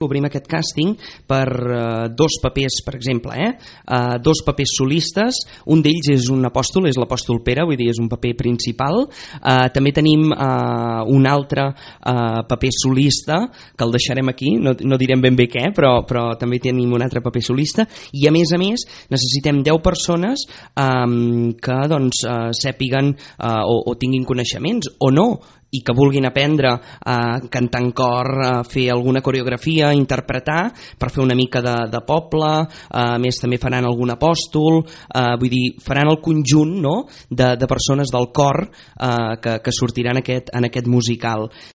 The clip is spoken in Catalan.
obrim aquest càsting per dos papers, per exemple, dos papers solistes. Un d'ells és un apòstol, és l'apòstol Pere, vull dir, és un paper principal. També tenim un altre paper solista, que el deixarem aquí, no direm ben bé què, però també tenim un altre paper solista, i a més necessitem 10 persones que doncs, sàpiguen o tinguin coneixements o no, i que vulguin aprendre a cantar en cor, a fer alguna coreografia, a interpretar, per fer una mica de poble. A més també faran algun apòstol, vull dir, faran el conjunt, no?, de persones del cor que sortiran en aquest musical.